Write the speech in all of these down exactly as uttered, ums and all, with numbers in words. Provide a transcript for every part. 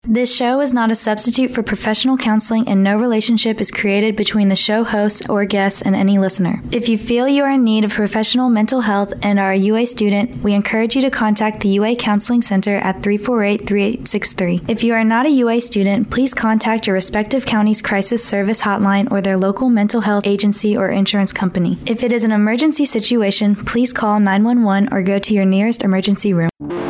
This show is not a substitute for professional counseling, and no relationship is created between the show host or guests and any listener. If you feel you are in need of professional mental health and are a U A student, we encourage you to contact the U A Counseling Center at three four eight, three eight six three. If you are not a U A student, please contact your respective county's crisis service hotline or their local mental health agency or insurance company. If it is an emergency situation, please call nine one one or go to your nearest emergency room.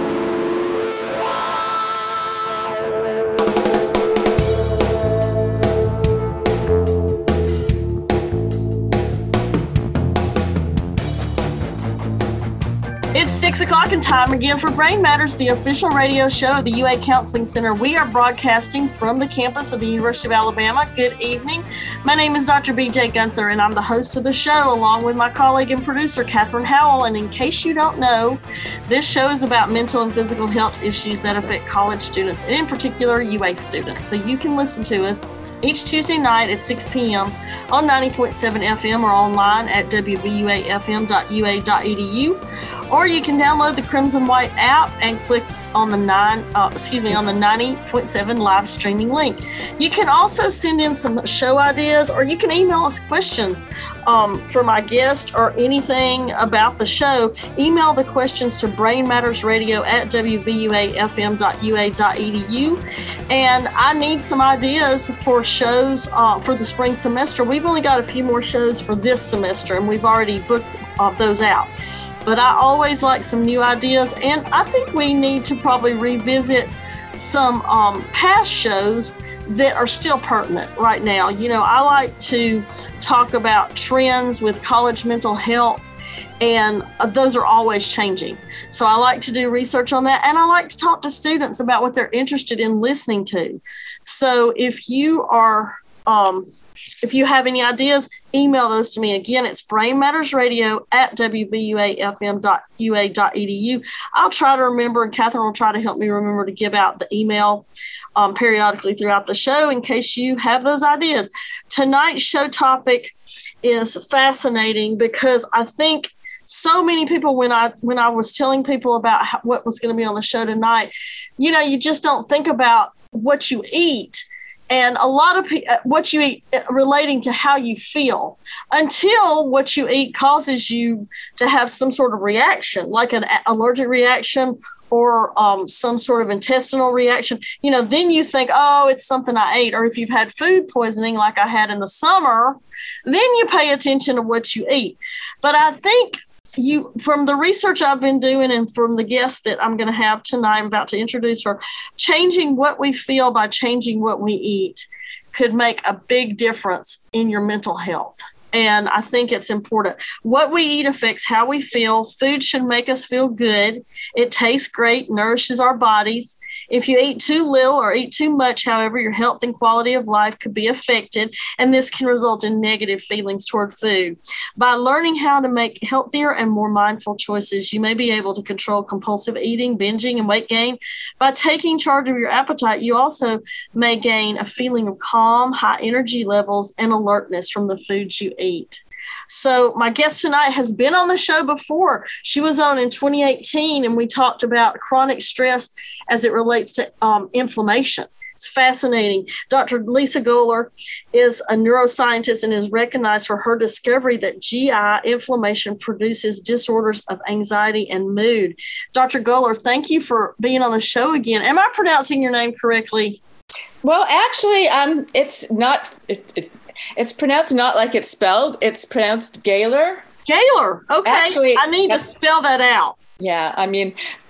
It's six o'clock and time again for Brain Matters, the official radio show of the U A Counseling Center. We are broadcasting from the campus of the University of Alabama. Good evening. My name is Doctor B J Gunther, and I'm the host of the show, along with my colleague and producer, Catherine Howell. And in case you don't know, this show is about mental and physical health issues that affect college students, and in particular, U A students. So you can listen to us each Tuesday night at six p.m. on ninety point seven F M or online at w v u a f m dot u a dot e d u. Or you can download the Crimson White app and click on the nine, uh, excuse me, on the ninety point seven live streaming link. You can also send in some show ideas, or you can email us questions um, for my guest or anything about the show. Email the questions to brainmattersradio at w v u a f m dot u a dot e d u. And I need some ideas for shows uh, for the spring semester. We've only got a few more shows for this semester, and we've already booked uh, those out. But I always like some new ideas, and I think we need to probably revisit some um, past shows that are still pertinent right now. You know, I like to talk about trends with college mental health, and uh, those are always changing. So I like to do research on that, and I like to talk to students about what they're interested in listening to. So if you are... Um, If you have any ideas, email those to me. Again, it's brainmattersradio at w v u a f m dot u a dot e d u. I'll try to remember, and Catherine will try to help me remember to give out the email um, periodically throughout the show in case you have those ideas. Tonight's show topic is fascinating because I think so many people, when I when I was telling people about how, what was going to be on the show tonight, you know, you just don't think about what you eat. And a lot of pe- what you eat relating to how you feel until what you eat causes you to have some sort of reaction, like an allergic reaction or um, some sort of intestinal reaction. You know, then you think, oh, it's something I ate. Or if you've had food poisoning like I had in the summer, then you pay attention to what you eat. But I think you, from the research I've been doing and from the guest that I'm going to have tonight, I'm about to introduce her, changing what we feel by changing what we eat could make a big difference in your mental health. And I think it's important. What we eat affects how we feel. Food should make us feel good. It tastes great, nourishes our bodies. If you eat too little or eat too much, however, your health and quality of life could be affected, and this can result in negative feelings toward food. By learning how to make healthier and more mindful choices, you may be able to control compulsive eating, binging, and weight gain. By taking charge of your appetite, you also may gain a feeling of calm, high energy levels, and alertness from the foods you eat. So my guest tonight has been on the show before. She was on in twenty eighteen, and we talked about chronic stress as it relates to um, inflammation. It's fascinating. Doctor Lisa Goler is a neuroscientist and is recognized for her discovery that G I inflammation produces disorders of anxiety and mood. Doctor Goler, thank you for being on the show again. Am I pronouncing your name correctly? Well, actually, um, it's not... It, it, It's pronounced not like it's spelled. It's pronounced Gaylor. Gaylor. Okay. Actually, I need to spell that out. Yeah. I mean,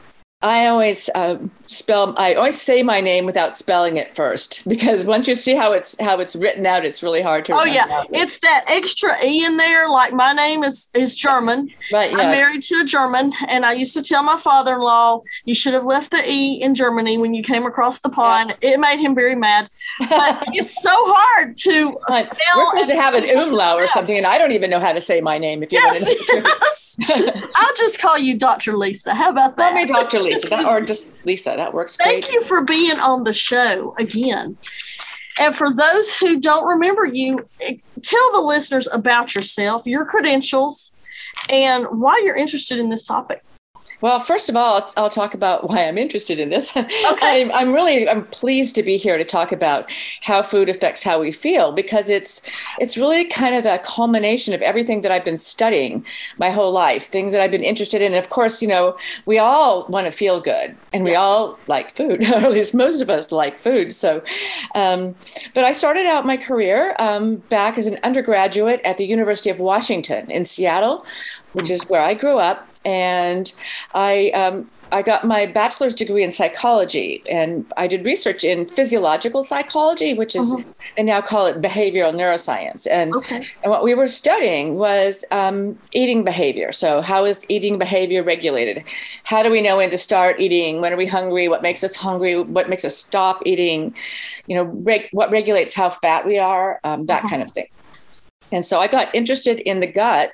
I always uh, spell. I always say my name without spelling it first, because once you see how it's how it's written out, it's really hard to. Oh yeah, out. It's that extra e in there. Like my name is is German. Right. Yeah. I'm married to a German, and I used to tell my father-in-law, "You should have left the e in Germany when you came across the pond." Yeah. It made him very mad. But it's so hard to spell. We're supposed to have an umlaut or something, and I don't even know how to say my name. If you yes, want to. Yes. I'll just call you Doctor Lisa. How about that? Call me Doctor Lisa, that, or just Lisa. That works great. Thank you for being on the show again. And for those who don't remember you, tell the listeners about yourself, your credentials, and why you're interested in this topic. Well, first of all, I'll, I'll talk about why I'm interested in this. Okay. I'm, I'm really I'm pleased to be here to talk about how food affects how we feel, because it's it's really kind of the culmination of everything that I've been studying my whole life, things that I've been interested in. And of course, you know, we all want to feel good, and we all like food, or at least most of us like food. So, um, but I started out my career um, back as an undergraduate at the University of Washington in Seattle, which is where I grew up. And I um, I got my bachelor's degree in psychology, and I did research in physiological psychology, which is, mm-hmm. they now call it behavioral neuroscience. And, okay. and what we were studying was um, eating behavior. So how is eating behavior regulated? How do we know when to start eating? When are we hungry? What makes us hungry? What makes us stop eating? You know, reg- what regulates how fat we are? Um, that mm-hmm. kind of thing. And so I got interested in the gut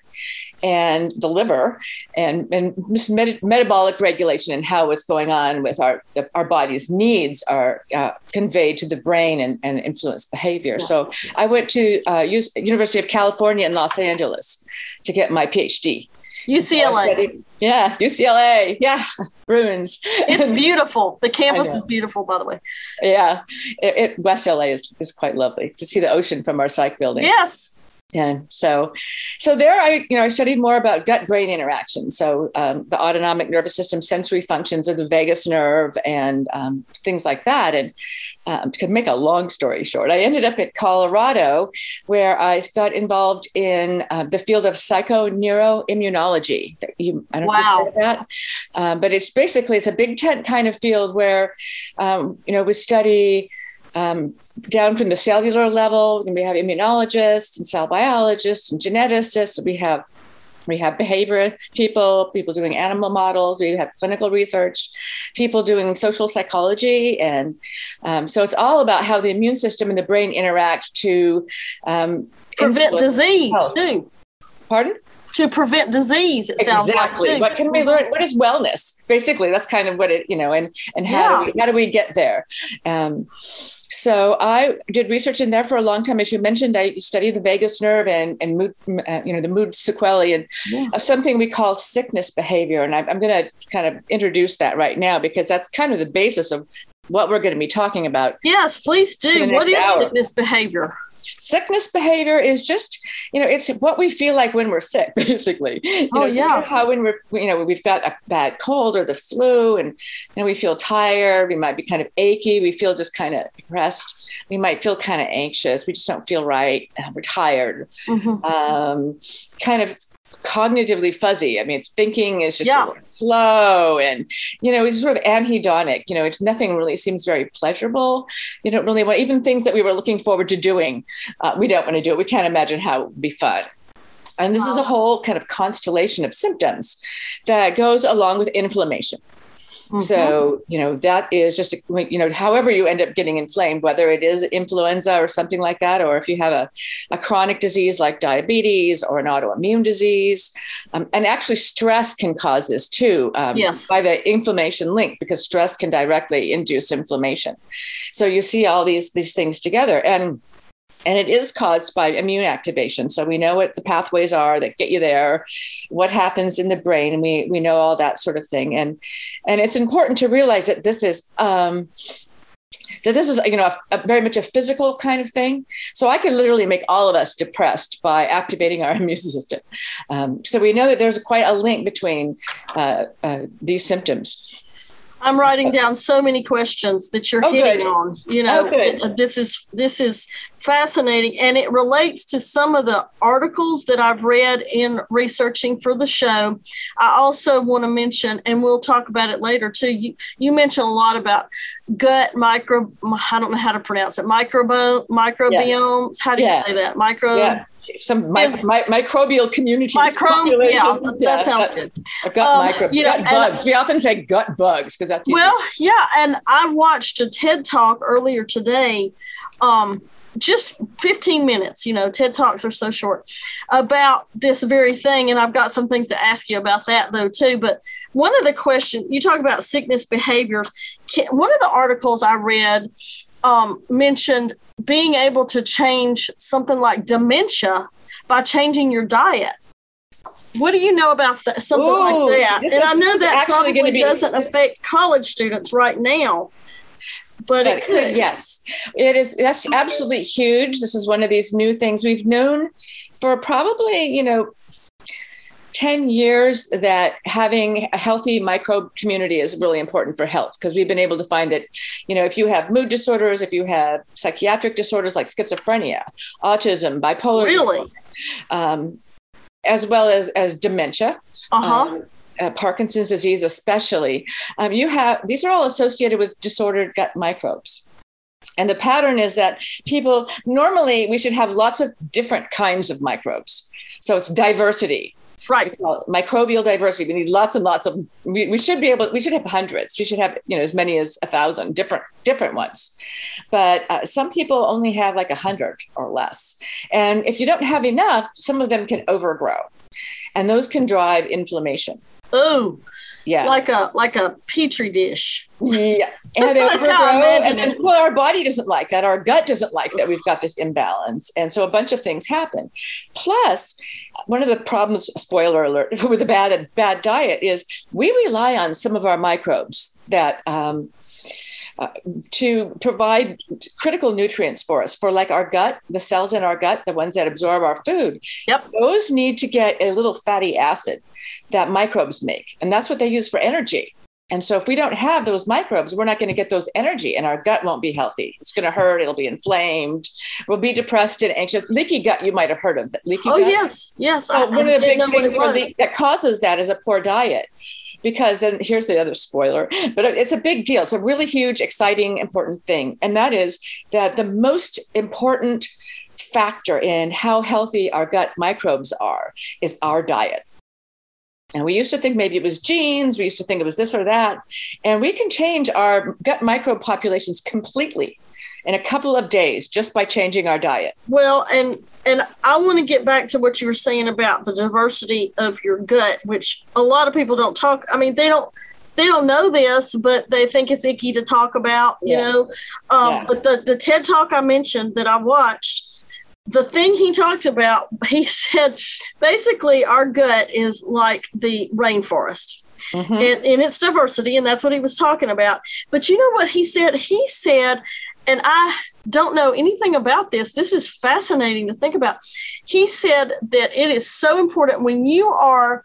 and the liver and, and met- metabolic regulation and how what's going on with our our body's needs are uh, conveyed to the brain and, and influence behavior. Yeah. So I went to uh, U- University of California in Los Angeles to get my PhD. U C L A. So yeah, U C L A. Yeah, Bruins. It's beautiful. The campus is beautiful, by the way. Yeah, it, it, West L A is, is quite lovely to see the ocean from our psych building. Yes. And so, so there I, you know, I studied more about gut-brain interaction. So um, the autonomic nervous system, sensory functions of the vagus nerve, and um, things like that. And um, to make a long story short, I ended up at Colorado, where I got involved in uh, the field of psychoneuroimmunology. You, I don't wow. know if you've heard of that, um, but it's basically it's a big tent kind of field where, um, you know, we study. Um, down from the cellular level, and we have immunologists and cell biologists and geneticists. We have we have behavior people, people doing animal models. We have clinical research, people doing social psychology, and um, so it's all about how the immune system and the brain interact to um, prevent disease health. too. Pardon? To prevent disease, it sounds exactly. like. Too. What can we learn? What is wellness? Basically, that's kind of what it, you know, and and how yeah. do we how do we get there? Um, So I did research in there for a long time. As you mentioned, I studied the vagus nerve and, and mood, uh, you know, the mood sequelae and yeah. of something we call sickness behavior. And I, I'm going to kind of introduce that right now, because that's kind of the basis of what we're going to be talking about. Yes, please do. What is hour. sickness behavior? Sickness behavior is just, you know, it's what we feel like when we're sick, basically. You oh, know, yeah. So how when we're, you know, we've got a bad cold or the flu, and you know, we feel tired, we might be kind of achy, we feel just kind of depressed, we might feel kind of anxious, we just don't feel right, we're tired, mm-hmm. um, kind of cognitively fuzzy. I mean, thinking is just yeah. slow, and you know, it's sort of anhedonic. You know, it's nothing really seems very pleasurable. You don't really want even things that we were looking forward to doing. Uh, we don't want to do it. We can't imagine how it would be fun. And this wow. is a whole kind of constellation of symptoms that goes along with inflammation. Mm-hmm. So, you know, that is just, you know, however you end up getting inflamed, whether it is influenza or something like that, or if you have a, a chronic disease like diabetes or an autoimmune disease. Um, and actually stress can cause this too, um, yes. by the inflammation link, because stress can directly induce inflammation. So you see all these, these things together. And And it is caused by immune activation. So we know what the pathways are that get you there, what happens in the brain, and we we know all that sort of thing. And and it's important to realize that this is um, that this is you know a, a very much a physical kind of thing. So I can literally make all of us depressed by activating our immune system. Um, so we know that there's quite a link between uh, uh, these symptoms. I'm writing down so many questions that you're oh, hitting good. on. You know, oh, this is this is fascinating, and it relates to some of the articles that I've read in researching for the show. I also want to mention, and we'll talk about it later too. You you mentioned a lot about gut micro. I don't know how to pronounce it. Microbiome, microbiomes. Yeah. How do you yeah. say that? Micro. Yeah. Some mi- is, mi- microbial communities. Micro. Yeah, that yeah, sounds gut, good. Gut um, micro. You know, gut bugs. I, we often say gut bugs because that's easy. Well, yeah, and I watched a TED Talk earlier today. Um, just fifteen minutes, you know, TED Talks are so short, about this very thing. And I've got some things to ask you about that, though, too. But one of the questions, you talk about sickness behaviors. Can, one of the articles I read um, mentioned being able to change something like dementia by changing your diet. What do you know about that, something Ooh, like that? this And is, I know that probably be, doesn't affect college students right now, but, but it could. Yes, it is. That's absolutely huge. This is one of these new things we've known for probably, you know, ten years that having a healthy microbe community is really important for health, because we've been able to find that, you know, if you have mood disorders, if you have psychiatric disorders like schizophrenia, autism, bipolar really? disorder, um, as well as, as dementia, uh-huh. um, uh, Parkinson's disease especially, um, you have, these are all associated with disordered gut microbes. And the pattern is that people, normally we should have lots of different kinds of microbes. So it's diversity. Right. Microbial diversity. We need lots and lots of, we, we should be able, we should have hundreds. We should have, you know, as many as a thousand different, different ones. But uh, some people only have like a hundred or less. And if you don't have enough, some of them can overgrow, and those can drive inflammation. Oh, yeah. Like a, like a petri dish. Yeah. And they overgrow. And then, well, our body doesn't like that. Our gut doesn't like that. We've got this imbalance. And so a bunch of things happen. Plus, one of the problems, spoiler alert, with a bad, bad diet is we rely on some of our microbes that um, uh, to provide critical nutrients for us, for like our gut, the cells in our gut, the ones that absorb our food. Yep. Those need to get a little fatty acid that microbes make. And that's what they use for energy. And so if we don't have those microbes, we're not going to get those energy, and our gut won't be healthy. It's going to hurt. It'll be inflamed. We'll be depressed and anxious. Leaky gut, you might have heard of that. Leaky oh, gut. Oh, yes. Yes. So I, one I of the big know things for le- was. that causes that is a poor diet. Because then here's the other spoiler, but it's a big deal. It's a really huge, exciting, important thing. And that is that the most important factor in how healthy our gut microbes are is our diet. And we used to think maybe it was genes. We used to think it was this or that. And we can change our gut microbe populations completely in a couple of days just by changing our diet. Well, and and I want to get back to what you were saying about the diversity of your gut, which a lot of people don't talk. I mean, they don't they don't know this, but they think it's icky to talk about, you yeah. know. Um, yeah. But the, the TED Talk I mentioned that I watched, the thing he talked about, he said, basically our gut is like the rainforest. Mm-hmm. and, and its diversity, and that's what he was talking about. But you know what he said? He said, and I don't know anything about this. This is fascinating to think about. He said that it is so important when you are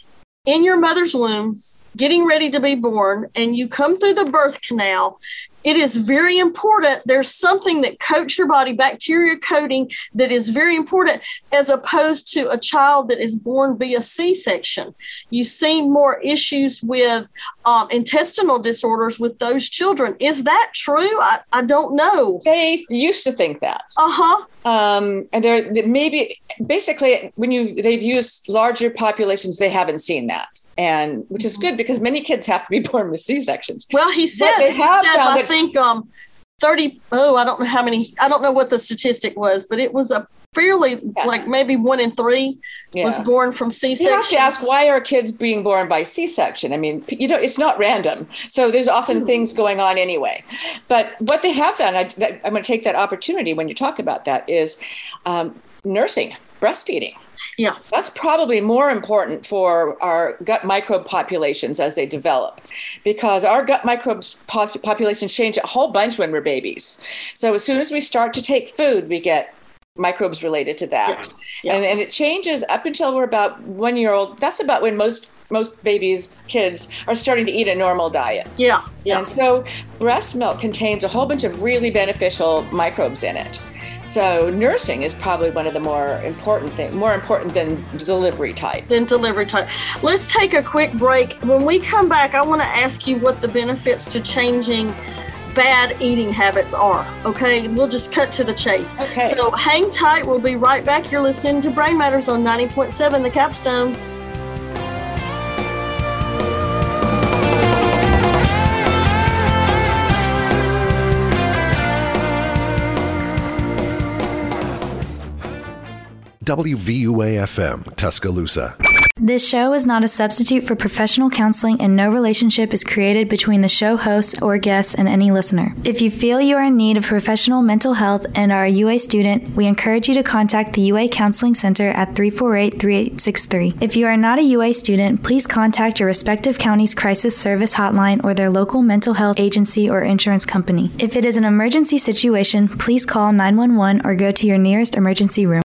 in your mother's womb, getting ready to be born, and you come through the birth canal, it is very important. There's something that coats your body, bacteria coating, that is very important, as opposed to a child that is born via C-section. You see more issues with um, intestinal disorders with those children. Is that true? I, I don't know. They used to think that. Uh-huh. Um, and there maybe basically when you they've used larger populations, they haven't seen that. And which is good, because many kids have to be born with C-sections. Well, he said, they he have said found I think um, thirty, oh, I don't know how many, I don't know what the statistic was, but it was a fairly, yeah. like maybe one in three yeah. was born from C-section. You have to ask, why are kids being born by C-section? I mean, you know, it's not random. So there's often mm. things going on anyway. But what they have found, I, that, I'm going to take that opportunity when you talk about that, is um, nursing, breastfeeding. Yeah, that's probably more important for our gut microbe populations as they develop, because our gut microbes pop- populations change a whole bunch when we're babies. So as soon as we start to take food, we get microbes related to that. Yeah. Yeah. And, and it changes up until we're about one year old. That's about when most most babies, kids are starting to eat a normal diet. Yeah. yeah. And so breast milk contains a whole bunch of really beneficial microbes in it. So nursing is probably one of the more important things, more important than delivery type. Than delivery type. Let's take a quick break. When we come back, I want to ask you what the benefits to changing bad eating habits are. Okay, we'll just cut to the chase. Okay. So hang tight. We'll be right back. You're listening to Brain Matters on ninety point seven The Capstone. W V U A F M, Tuscaloosa. This show is not a substitute for professional counseling, and no relationship is created between the show host or guest and any listener. If you feel you are in need of professional mental health and are a U A student, we encourage you to contact the U A Counseling Center at three four eight, three eight six three. If you are not a U A student, please contact your respective county's crisis service hotline or their local mental health agency or insurance company. If it is an emergency situation, please call nine one one or go to your nearest emergency room.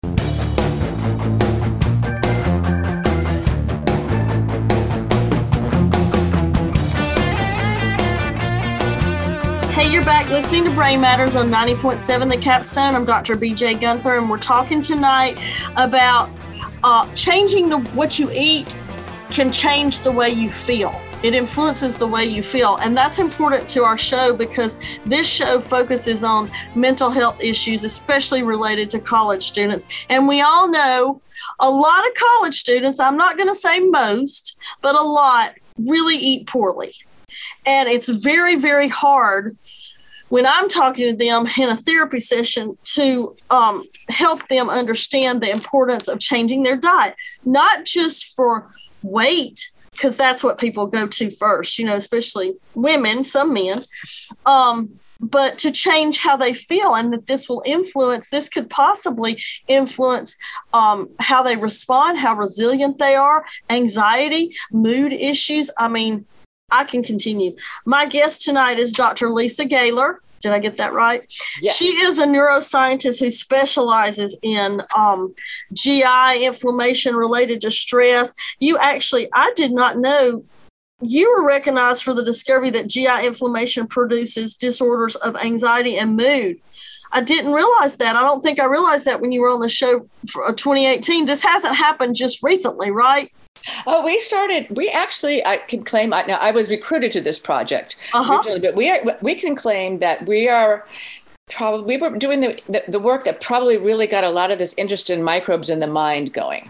Hey, you're back listening to Brain Matters on ninety point seven The Capstone. I'm Doctor B J Gunther, and we're talking tonight about uh, changing the, what you eat can change the way you feel. It influences the way you feel. And that's important to our show because this show focuses on mental health issues, especially related to college students. And we all know a lot of college students, I'm not going to say most, but a lot really eat poorly. And it's very, very hard when I'm talking to them in a therapy session to um, help them understand the importance of changing their diet, not just for weight, because that's what people go to first, you know, especially women, some men, um, but to change how they feel, and that this will influence, this could possibly influence um, how they respond, how resilient they are, anxiety, mood issues. I mean, I can continue. My guest tonight is Doctor Lisa Gahler. Did I get that right? Yes. She is a neuroscientist who specializes in um, G I inflammation related to stress. You actually, I did not know you were recognized for the discovery that G I inflammation produces disorders of anxiety and mood. I didn't realize that. I don't think I realized that when you were on the show for twenty eighteen. This hasn't happened just recently, right? Oh, we started, we actually, I can claim, I, now I was recruited to this project, uh-huh. originally, but we are, we can claim that we are probably, we were doing the, the, the work that probably really got a lot of this interest in microbes in the mind going.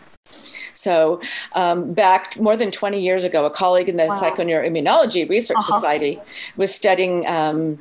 So um, back more than twenty years ago, a colleague in the wow. Psychoneuroimmunology Research uh-huh. Society was studying um,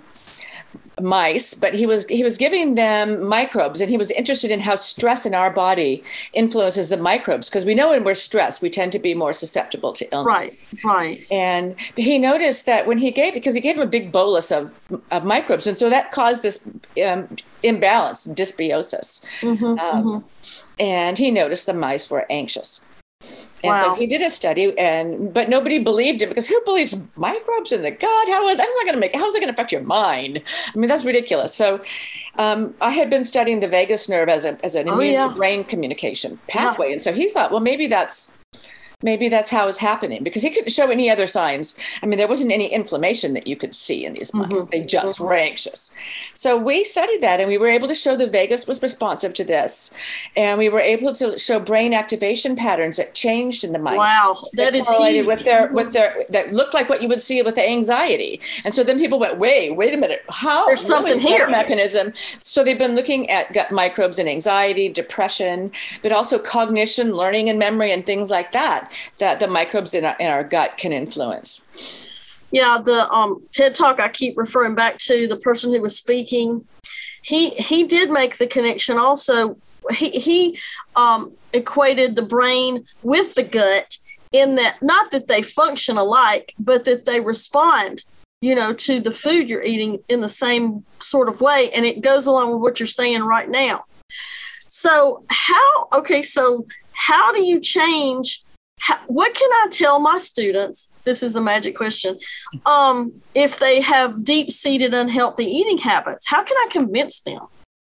mice, but he was he was giving them microbes, and he was interested in how stress in our body influences the microbes, because we know when we're stressed, we tend to be more susceptible to illness. Right, right. And he noticed that when he gave, because he gave him a big bolus of, of microbes, and so that caused this um, imbalance, dysbiosis. Mm-hmm, um, mm-hmm. And he noticed the mice were anxious. And wow. so he did a study, and but nobody believed him, because who believes microbes in the gut? How is that's not going to make? How is it going to affect your mind? I mean, that's ridiculous. So, um, I had been studying the vagus nerve as a as an oh, immune yeah. to brain communication pathway, yeah. and so he thought, well, maybe that's maybe that's how it's happening, because he couldn't show any other signs. I mean, there wasn't any inflammation that you could see in these mice. Mm-hmm. They just mm-hmm. were anxious. So we studied that, and we were able to show the vagus was responsive to this. And we were able to show brain activation patterns that changed in the mice. Wow, that, that is huge. With their, with their, that looked like what you would see with the anxiety. And so then people went, wait, wait a minute. How? There's something really, here. Mechanism. So they've been looking at gut microbes and anxiety, depression, but also cognition, learning, and memory, and things like that, that the microbes in our, in our gut can influence. Yeah, the um, TED Talk I keep referring back to, the person who was speaking, he he did make the connection also. He, he um, equated the brain with the gut, in that, not that they function alike, but that they respond, you know, to the food you're eating in the same sort of way. And it goes along with what you're saying right now. So how, okay, so how do you change? How, what can I tell my students? This is the magic question. Um, if they have deep-seated unhealthy eating habits, how can I convince them?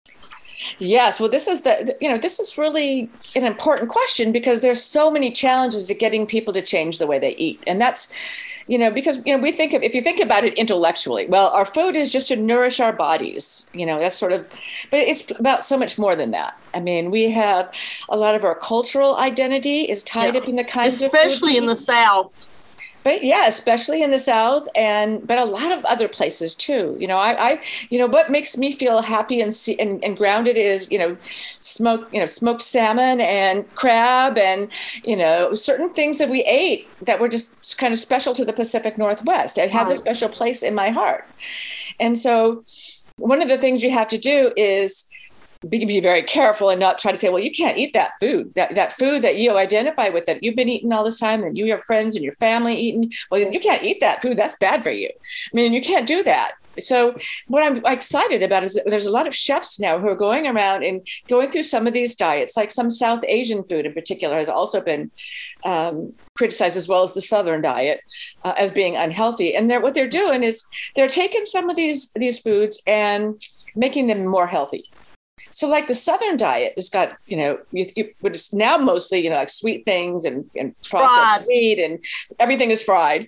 Yes, well, this is the, you know, this is really an important question, because there's so many challenges to getting people to change the way they eat. And that's, you know, because, you know, we think of, if you think about it intellectually, well, our food is just to nourish our bodies, you know, that's sort of, but it's about so much more than that. I mean, we have a lot of our cultural identity is tied yeah. up in the kinds especially of food. Especially in the South. But yeah, especially in the South, and but a lot of other places too. You know, I, I you know, what makes me feel happy and, and and grounded is, you know, smoke, you know, smoked salmon and crab, and you know, certain things that we ate that were just kind of special to the Pacific Northwest. It has right. a special place in my heart. And so, one of the things you have to do is be, be very careful and not try to say, well, you can't eat that food, that, that food that you identify with, that you've been eating all this time and you, your friends and your family eating. Well, you can't eat that food. That's bad for you. I mean, you can't do that. So what I'm excited about is that there's a lot of chefs now who are going around and going through some of these diets, like some South Asian food in particular has also been um, criticized, as well as the Southern diet, uh, as being unhealthy. And they're, what they're doing is they're taking some of these, these foods and making them more healthy. So like the Southern diet has got, you know, you, you, it's now mostly, you know, like sweet things and, and processed meat and everything is fried.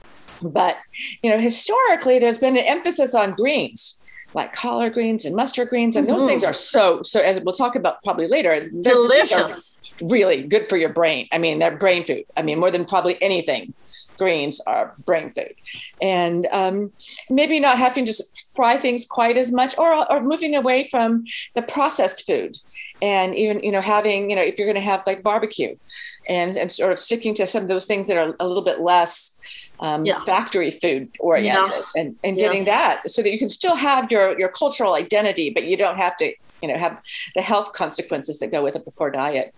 But, you know, historically, there's been an emphasis on greens, like collard greens and mustard greens. And those mm-hmm. things are so, so as we'll talk about probably later, delicious, really good for your brain. I mean, they're brain food. I mean, more than probably anything, greens are brain food. And um, maybe not having to fry things quite as much, or, or moving away from the processed food. And even, you know, having, you know, if you're going to have like barbecue and, and sort of sticking to some of those things that are a little bit less um, yeah. factory food oriented yeah. and, and yes. getting that so that you can still have your, your cultural identity, but you don't have to, you know, have the health consequences that go with a poor diet.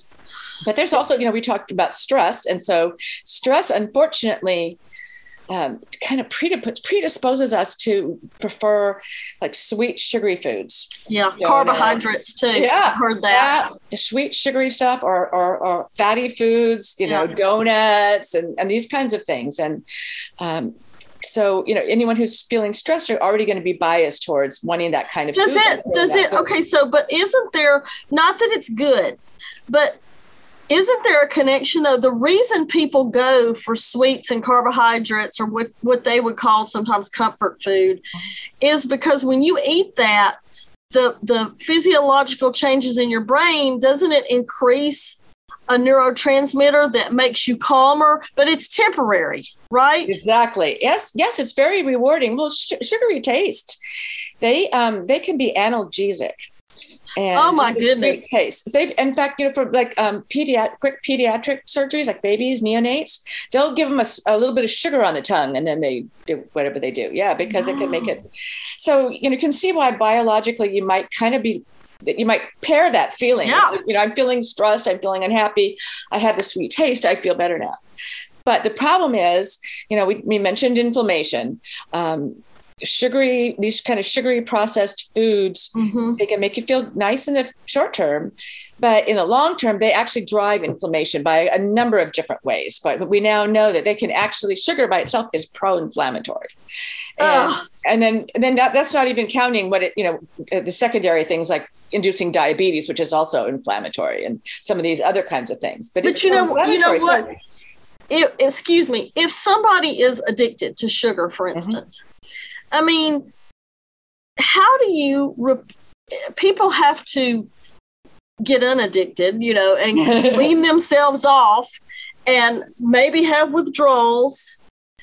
But there's also, you know, we talked about stress. And so stress, unfortunately, um, kind of predip- predisposes us to prefer like sweet, sugary foods. Yeah, Donuts. Carbohydrates too. Yeah, I've heard that. Yeah. Sweet, sugary stuff, or, or, or fatty foods, you know, yeah. donuts and, and these kinds of things. And um, so, you know, anyone who's feeling stressed are already going to be biased towards wanting that kind of does food. It, does it, food. Okay, so, but isn't there, not that it's good, but isn't there a connection, though? The reason people go for sweets and carbohydrates, or what, what they would call sometimes comfort food, is because when you eat that, the, the physiological changes in your brain, doesn't it increase a neurotransmitter that makes you calmer? But it's temporary, right? Exactly. Yes, yes, it's very rewarding. Well, sh- sugary tastes, they um, they can be analgesic. And oh my goodness! Case. They've, in fact, you know, for like um, pediatric, quick pediatric surgeries, like babies, neonates, they'll give them a, a little bit of sugar on the tongue, and then they do whatever they do. Yeah, because wow. it can make it. So you know, you can see why biologically you might kind of be, that you might pair that feeling. Yeah. You know, I'm feeling stressed. I'm feeling unhappy. I had the sweet taste. I feel better now. But the problem is, you know, we, we mentioned inflammation. Um, Sugary, these kind of sugary processed foods, mm-hmm. they can make you feel nice in the short term, but in the long term, they actually drive inflammation by a number of different ways. But we now know that they can actually, sugar by itself is pro-inflammatory. And, and then, and then that, that's not even counting what it, you know, the secondary things like inducing diabetes, which is also inflammatory, and some of these other kinds of things. But, but it's you know, you know what? So, if, excuse me, if somebody is addicted to sugar, for instance, mm-hmm. I mean, how do you, re- people have to get unaddicted, you know, and wean themselves off and maybe have withdrawals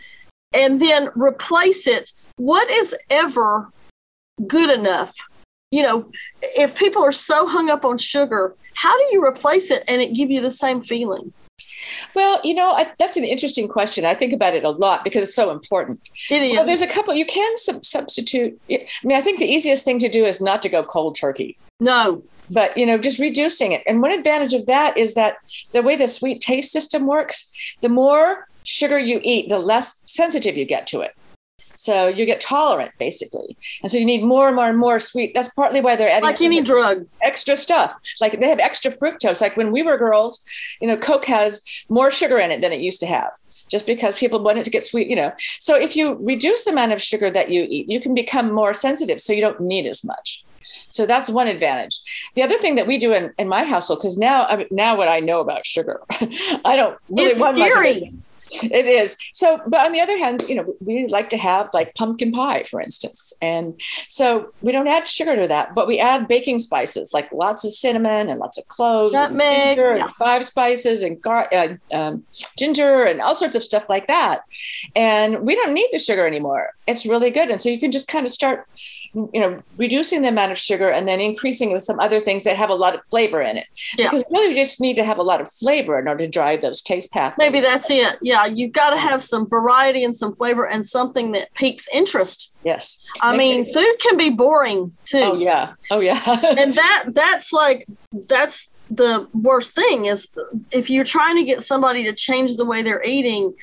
and then replace it. What is ever good enough? You know, if people are so hung up on sugar, how do you replace it and it give you the same feeling? Well, you know, I, that's an interesting question. I think about it a lot because it's so important. It is. Well, there's a couple, you can sub- substitute. I mean, I think the easiest thing to do is not to go cold turkey. No. But, you know, just reducing it. And one advantage of that is that the way the sweet taste system works, the more sugar you eat, the less sensitive you get to it. So you get tolerant, basically. And so you need more and more and more sweet. That's partly why they're adding like any drug, extra stuff. Like they have extra fructose. Like when we were girls, you know, Coke has more sugar in it than it used to have, just because people wanted to get sweet, you know. So if you reduce the amount of sugar that you eat, you can become more sensitive. So you don't need as much. So that's one advantage. The other thing that we do in, in my household, because now, I mean, now what I know about sugar, I don't really it's want scary. much of it. It is. So, but on the other hand, you know, we like to have like pumpkin pie, for instance. And so we don't add sugar to that, but we add baking spices, like lots of cinnamon and lots of cloves, Nutmeg, and ginger yeah. and five spices and gar- uh, um, ginger and all sorts of stuff like that. And we don't need the sugar anymore. It's really good. And so you can just kind of start you know, reducing the amount of sugar and then increasing it with some other things that have a lot of flavor in it. Yeah. Because really we just need to have a lot of flavor in order to drive those taste pathways. Maybe that's it. Yeah. You've got to have some variety and some flavor and something that piques interest. Yes. I mean, it, food can be boring too. Oh yeah. Oh yeah. And that that's like, that's the worst thing is if you're trying to get somebody to change the way they're eating,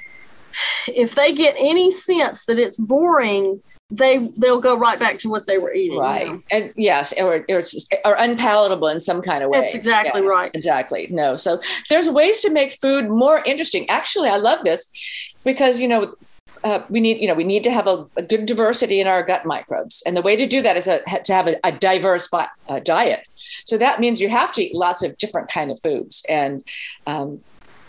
if they get any sense that it's boring, they they'll go right back to what they were eating. Right. You know? And yes, or, or or unpalatable in some kind of way. That's exactly yeah, right. Exactly. No. So there's ways to make food more interesting. Actually, I love this because, you know, uh, we need, you know, we need to have a, a good diversity in our gut microbes. And the way to do that is a, to have a, a diverse bi- uh, diet. So that means you have to eat lots of different kind of foods and um,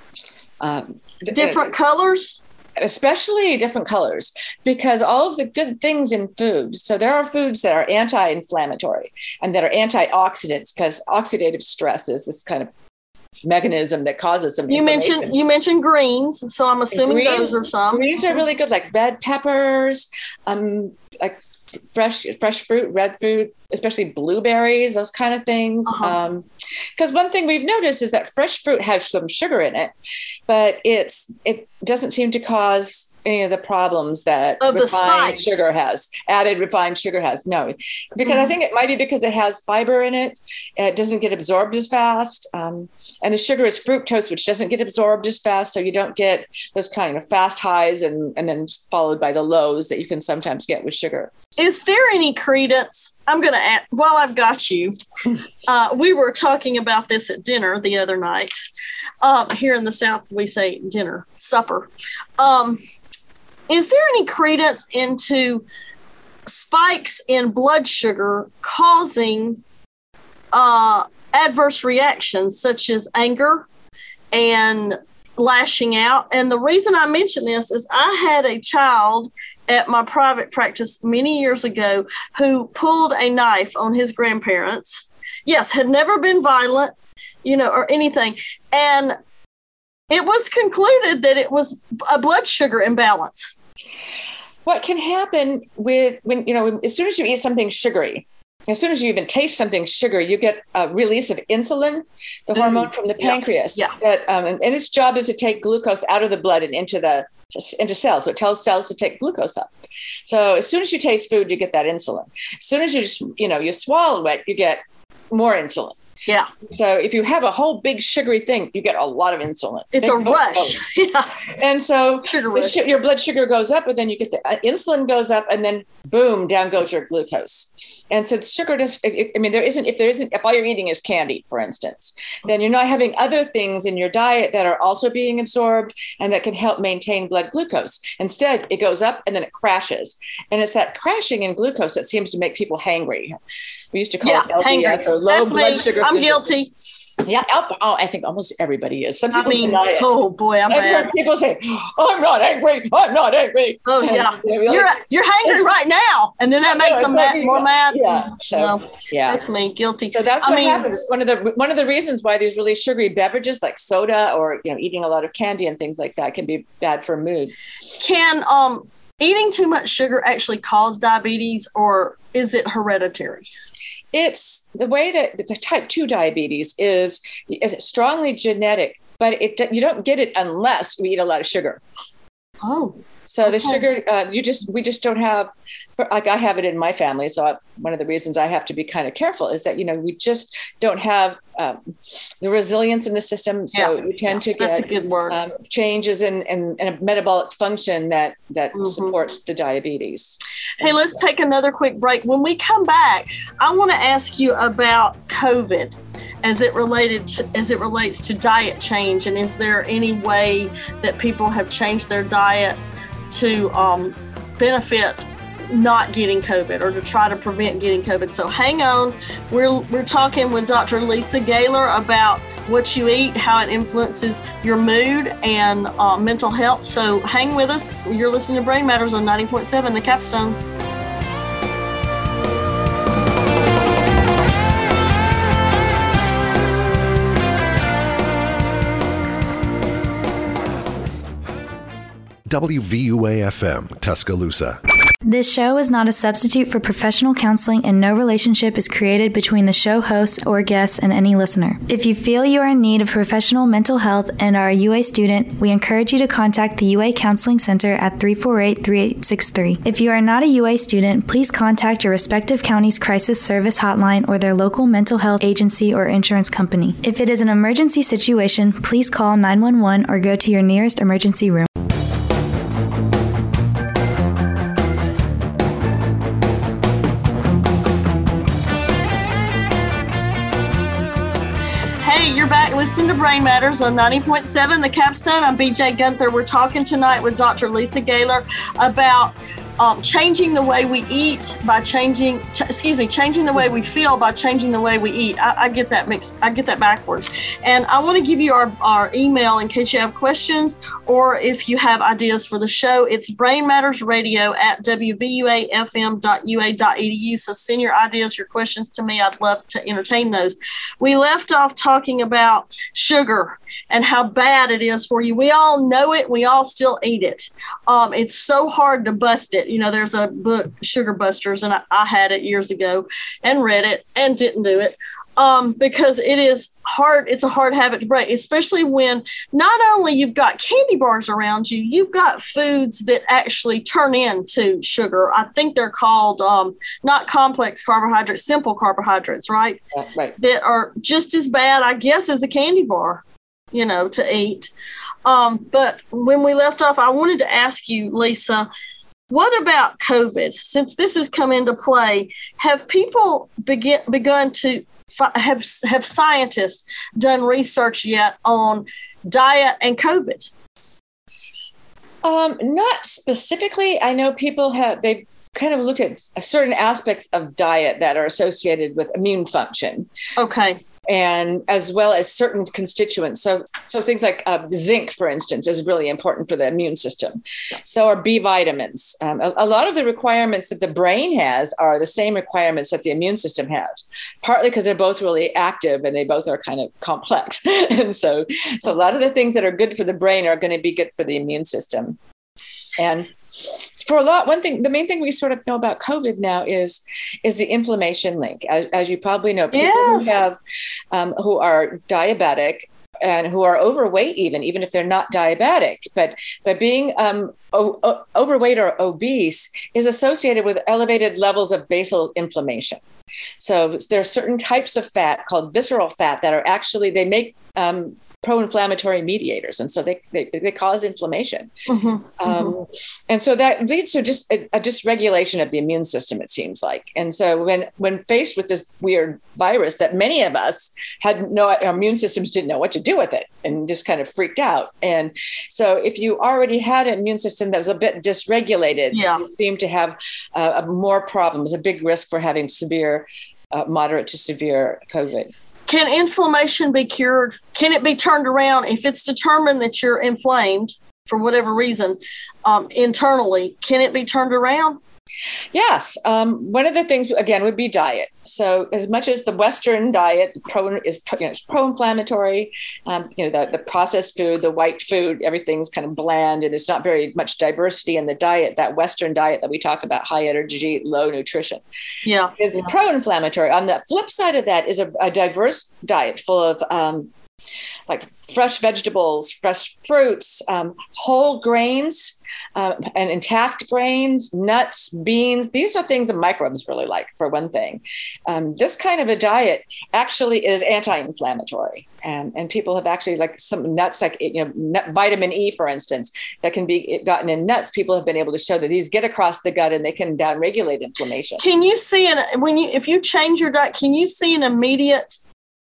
um, different uh, colors. Especially different colors, because all of the good things in food. So there are foods that are anti-inflammatory and that are antioxidants, because oxidative stress is this kind of mechanism that causes some. You mentioned you mentioned greens, so I'm assuming greens, those are some. Greens are really good, like red peppers, um, like fresh fresh fruit, red fruit, especially blueberries, those kind of things. Because uh-huh. um, one thing we've noticed is that fresh fruit has some sugar in it, but it's it doesn't seem to cause any of the problems that of refined sugar has, added refined sugar has. No, because mm-hmm. I think it might be because it has fiber in it. It doesn't get absorbed as fast. Um, and the sugar is fructose, which doesn't get absorbed as fast. So you don't get those kind of fast highs and, and then followed by the lows that you can sometimes get with sugar. Is there any credence? I'm going to add, while I've got you, uh, we were talking about this at dinner the other night. Um, here in the South, we say dinner, supper. Um, Is there any credence into spikes in blood sugar causing uh, adverse reactions such as anger and lashing out? And the reason I mention this is I had a child at my private practice many years ago who pulled a knife on his grandparents. Yes, had never been violent, you know, or anything. And it was concluded that it was a blood sugar imbalance. What can happen with when, you know, as soon as you eat something sugary, as soon as you even taste something sugar, you get a release of insulin, the mm. hormone from the pancreas. Yeah. yeah. That, um, and, and its job is to take glucose out of the blood and into the into cells. So it tells cells to take glucose up. So as soon as you taste food, you get that insulin. As soon as you just, you know, you swallow it, you get more insulin. Yeah. So if you have a whole big sugary thing, you get a lot of insulin. It's big a rush. Yeah. And so sugar rush. Sh- your blood sugar goes up, but then you get the uh, insulin goes up, and then boom, down goes your glucose. And since sugar does, I mean, there isn't, if there isn't, if all you're eating is candy, for instance, then you're not having other things in your diet that are also being absorbed and that can help maintain blood glucose. Instead, it goes up and then it crashes. And it's that crashing in glucose that seems to make people hangry. We used to call yeah, it L P S hangry. or low That's blood me. sugar. I'm syndrome. guilty. Yeah, oh, I think almost everybody is. Some people I mean, deny it. Oh boy, I'm I've bad. heard people say, oh, "I'm not angry. I'm not angry." Oh yeah, really, you're you're hangry right now, and then that makes them mad, more mad. Yeah, so no, yeah, that's me, guilty. So that's I what mean, happens. One of the one of the reasons why these really sugary beverages like soda or you know eating a lot of candy and things like that can be bad for mood. Can um eating too much sugar actually cause diabetes, or is it hereditary? It's the way that the type two diabetes is, is strongly genetic, but it you don't get it unless you eat a lot of sugar. Oh, so okay. the sugar, uh, you just we just don't have, for, like I have it in my family. So I, one of the reasons I have to be kind of careful is that you know we just don't have um, the resilience in the system. So yeah. you tend yeah. to get That's a good word. Um, changes in, in, in a metabolic function that that mm-hmm. supports the diabetes. Hey, let's take another quick break. When we come back, I want to ask you about COVID as it related to, as it relates to diet change, and is there any way that people have changed their diet to um, benefit not getting COVID or to try to prevent getting COVID? So hang on. We're we're talking with Doctor Lisa Gaylor about what you eat, how it influences your mood and uh, mental health. So hang with us. You're listening to Brain Matters on ninety point seven, The Capstone. W V U A F M, Tuscaloosa. This show is not a substitute for professional counseling, and no relationship is created between the show host or guests and any listener. If you feel you are in need of professional mental health and are a U A student, we encourage you to contact the U A Counseling Center at three four eight, three eight six three. If you are not a U A student, please contact your respective county's crisis service hotline or their local mental health agency or insurance company. If it is an emergency situation, please call nine one one or go to your nearest emergency room. Hey, you're back listening to Brain Matters on ninety point seven The Capstone. I'm B J Gunther. We're talking tonight with Doctor Lisa Gaylor about um, changing the way we eat by changing, ch- excuse me, changing the way we feel by changing the way we eat. I, I get that mixed, I get that backwards. And I want to give you our, our email in case you have questions or if you have ideas for the show. It's brainmattersradio at w v u a f m dot u a dot e d u. So send your ideas, your questions to me. I'd love to entertain those. We left off talking about sugar and how bad it is for you. We all know it. We all still eat it. Um, it's so hard to bust it. You know, there's a book, Sugar Busters, and I, I had it years ago and read it and didn't do it um, because it is hard. It's a hard habit to break, especially when not only you've got candy bars around you, you've got foods that actually turn into sugar. I think they're called um, not complex carbohydrates, simple carbohydrates, right? Yeah, right. That are just as bad, I guess, as a candy bar, you know, to eat. Um, but when we left off, I wanted to ask you, Lisa, what about COVID? Since this has come into play, have people begin, begun to, have, have scientists done research yet on diet and COVID? Um, not specifically. I know people have, they've kind of looked at certain aspects of diet that are associated with immune function. Okay. And as well as certain constituents. So, so things like uh, zinc, for instance, is really important for the immune system. So are B vitamins. Um, a, a lot of the requirements that the brain has are the same requirements that the immune system has, partly because they're both really active and they both are kind of complex. And so, so a lot of the things that are good for the brain are going to be good for the immune system. And for a lot, one thing, the main thing we sort of know about COVID now is is the inflammation link. As, as you probably know, people yes. who have um, who are diabetic and who are overweight, even even if they're not diabetic, but but being um, o- o- overweight or obese is associated with elevated levels of basal inflammation. So there are certain types of fat called visceral fat that are actually they make um, pro-inflammatory mediators, and so they they, they cause inflammation. Mm-hmm, um, mm-hmm. And so that leads to just a, a dysregulation of the immune system, it seems like. And so when when faced with this weird virus that many of us had no, our immune systems didn't know what to do with it and just kind of freaked out. And so if you already had an immune system that was a bit dysregulated, yeah. you seem to have uh, more problems, a big risk for having severe, uh, moderate to severe COVID. Can inflammation be cured? Can it be turned around if it's determined that you're inflamed for whatever reason um, internally? Can it be turned around? Yes. Um, one of the things, again, would be diet. So as much as the Western diet pro, is you know, pro-inflammatory, um, you know, the, the processed food, the white food, everything's kind of bland and there's not very much diversity in the diet, that Western diet that we talk about, high energy, low nutrition, yeah, is yeah. pro-inflammatory. On the flip side of that is a, a diverse diet full of um, like fresh vegetables, fresh fruits, um, whole grains, uh, and intact grains, nuts, beans. These are things that microbes really like, for one thing. Um, this kind of a diet actually is anti-inflammatory. And, and people have actually, like some nuts, like you know, nut, vitamin E, for instance, that can be gotten in nuts. People have been able to show that these get across the gut and they can downregulate inflammation. Can you see, an, when you if you change your diet, can you see an immediate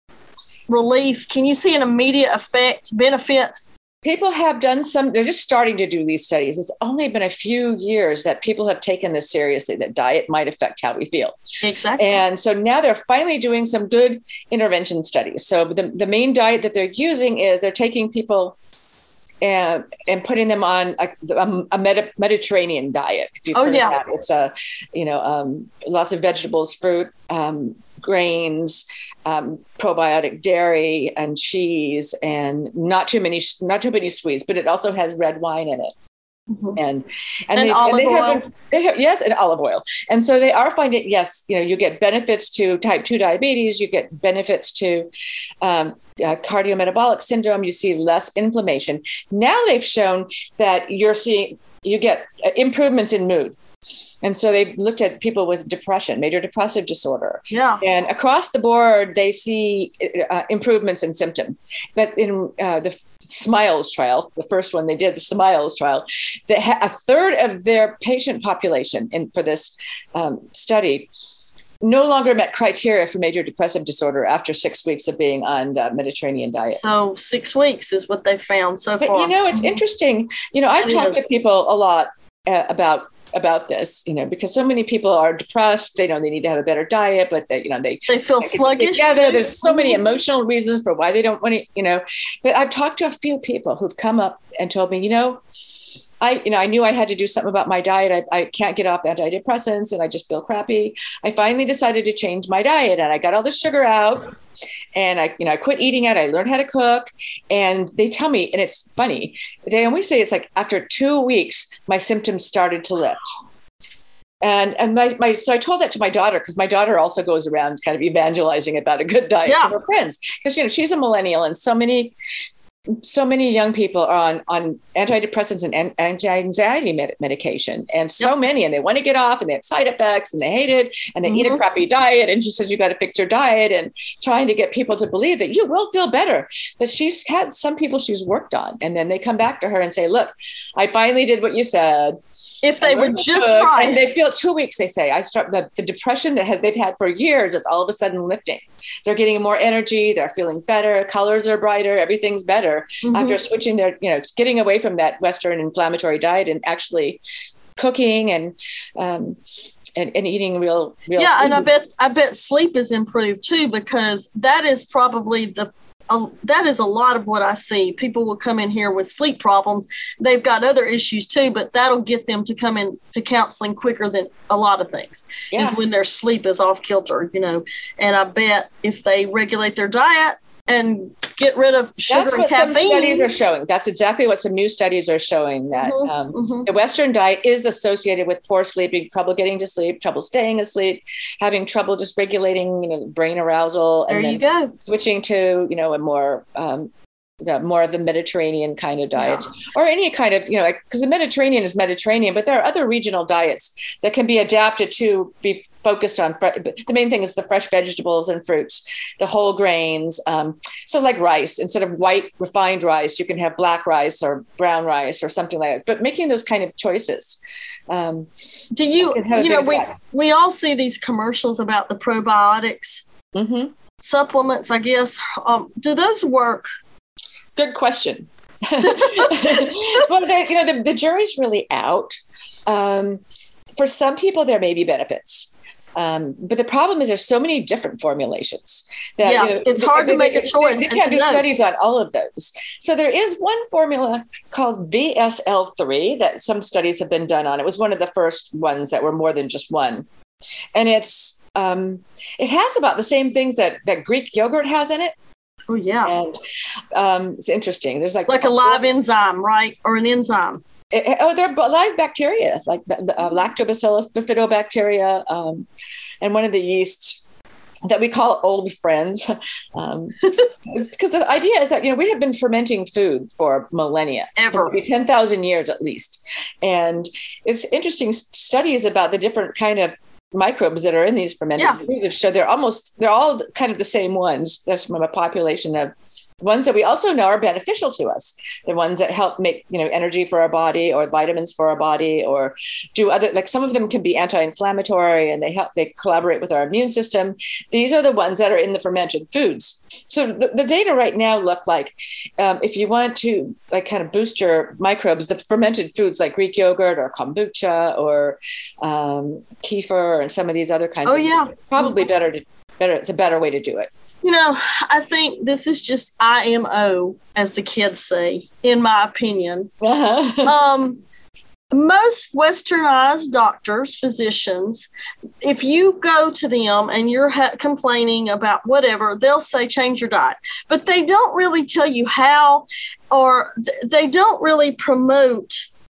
relief? Can you see an immediate effect, benefit? People have done some, they're just starting to do these studies. It's only been a few years that people have taken this seriously, that diet might affect how we feel. Exactly. And so now they're finally doing some good intervention studies. So the, the main diet that they're using is they're taking people and, and putting them on a, a, a Medi- Mediterranean diet. If you've oh, heard yeah. of that. It's a, you know, um, lots of vegetables, fruit, um, grains, um, probiotic dairy and cheese, and not too many, not too many sweets, but it also has red wine in it. Mm-hmm. And and, and, they, olive and they oil. have been, they have, yes, and olive oil. And so they are finding, yes, you know, you get benefits to type two diabetes, you get benefits to um, uh, cardiometabolic syndrome, you see less inflammation. Now they've shown that you're seeing, you get improvements in mood. And so they've looked at people with depression, major depressive disorder. Yeah. And across the board, they see uh, improvements in symptom. But in uh, the SMILES trial, the first one they did, the SMILES trial, that ha- a third of their patient population in, for this um, study no longer met criteria for major depressive disorder after six weeks of being on the Mediterranean diet. So six weeks is what they found so but, far. You know, it's interesting. You know, I've It talked is. to people a lot uh, about about this, you know, because so many people are depressed. They know they need to have a better diet, but they, you know, they They feel sluggish. together. There's so many emotional reasons for why they don't want to, you know, but I've talked to a few people who've come up and told me, you know, I, you know, I knew I had to do something about my diet. I, I can't get off antidepressants and I just feel crappy. I finally decided to change my diet and I got all the sugar out and I, you know, I quit eating it. I learned how to cook and they tell me, and it's funny, they always say it's like after two weeks, my symptoms started to lift. And and my, my so I told that to my daughter because my daughter also goes around kind of evangelizing about a good diet Yeah. to her friends because, you know, she's a millennial and so many So many young people are on, on antidepressants and an- anti-anxiety med- medication, and so Yep. many, and they want to get off, and they have side effects, and they hate it, and they eat a Mhm. crappy diet. And she says you got to fix your diet, and trying to get people to believe that you will feel better. But she's had some people she's worked on, and then they come back to her and say, "Look, I finally did what you said." If they I would learned to just cook, try. and they feel two weeks. They say I start the, the depression that has they've had for years. It's all of a sudden lifting. They're getting more energy. They're feeling better. Colors are brighter. Everything's better Mhm. after switching their, you know, getting away from that Western inflammatory diet and actually cooking and um, and, and eating real, real. Yeah, food. and I bet I bet sleep is improved too because that is probably the uh, that is a lot of what I see. People will come in here with sleep problems. They've got other issues too, but that'll get them to come in to counseling quicker than a lot of things. Yeah. Is when their sleep is off kilter, you know. And I bet if they regulate their diet and get rid of sugar That's and what some studies caffeine. are showing. That's exactly what some new studies are showing, that Mhm, um, mhm. the Western diet is associated with poor sleeping, trouble getting to sleep, trouble staying asleep, having trouble just regulating, you know, brain arousal, There and you then go. switching to, you know, a more um, the more of the Mediterranean kind of diet, or any kind of, you know, because the Mediterranean is Mediterranean, but there are other regional diets that can be adapted to be focused on. Fre- the main thing is the fresh vegetables and fruits, the whole grains. Um, so like rice, instead of white refined rice, you can have black rice or brown rice or something like that. But making those kind of choices. Um, Do you, can have a you know, big we, effect. we all see these commercials about the probiotics mhm. supplements, I guess. Um, do those work? Good question. Well, they, you know, the, the jury's really out. Um, for some people, there may be benefits. Um, but the problem is there's so many different formulations that, Yeah, you know, it's hard they, to make they, a choice They, they and can't to do know. studies on all of those. So there is one formula called V S L three that some studies have been done on. It was one of the first ones that were more than just one. And it's um, it has about the same things that, that Greek yogurt has in it. Oh, yeah. And um, it's interesting. There's like Like a live enzyme, right? Or an enzyme. It- it- oh, they're live bacteria, like uh, lactobacillus bifidobacteria, um, and one of the yeasts that we call old friends. Um, it's because the idea is that, you know, we have been fermenting food for millennia, Ever. for maybe ten thousand years at least. And it's interesting studies about the different kind of microbes that are in these fermented Yeah. foods have showed they're almost, they're all kind of the same ones. That's from a population of ones that we also know are beneficial to us. The ones that help make, you know, energy for our body or vitamins for our body, or do other, like some of them can be anti-inflammatory and they help, they collaborate with our immune system. These are the ones that are in the fermented foods. So the, the data right now look like um, if you want to like kind of boost your microbes, the fermented foods like Greek yogurt or kombucha or um, kefir and some of these other kinds Oh, of yeah. probably better to better. It's a better way to do it. You know, I think this is just I M O, as the kids say, in my opinion. Uh-huh. Um, most westernized doctors, physicians, if you go to them and you're ha- complaining about whatever, they'll say change your diet. But they don't really tell you how, or th- they don't really promote